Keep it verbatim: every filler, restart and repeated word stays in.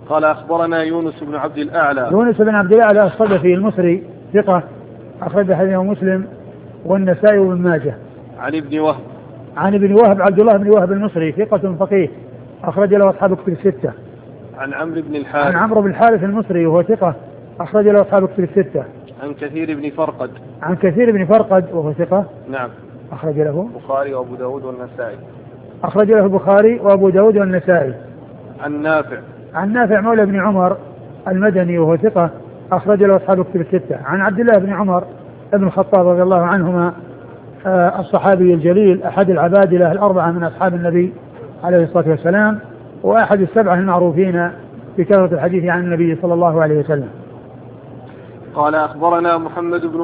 قال أخبرنا يونس بن عبد الأعلى. يونس بن عبد الأعلى الصدفي المصري ثقة أخرج حديثه مسلم والنسائي وابن ماجه. عن ابن وهب. عن ابن وهب عبد الله بن وهب المصري ثقة فقيه أخرج له أصحاب كتب الستة. عن عمرو بن الحارث. عن عمرو بن الحارث المصري وهو ثقة أخرج له أصحاب كتب الستة. عن كثير بن فرقد. عن كثير بن فرقد وهو ثقة. نعم. أخرج له البخاري وأبو داود والنسائي. أخرج له البخاري وأبو داود والنسائي. عن نافع. عن نافع مولى بن عمر المدني وهو ثقة أخرج له أصحاب كتب الستة. عن عبد الله بن عمر ابن الخطاب رضي الله عنهما آه الصحابي الجليل أحد العبادلة الأربعة من أصحاب النبي عليه الصلاة والسلام وأحد السبعة المعروفين بكثرة الحديث عن النبي صلى الله عليه وسلم. قال أخبرنا محمد بن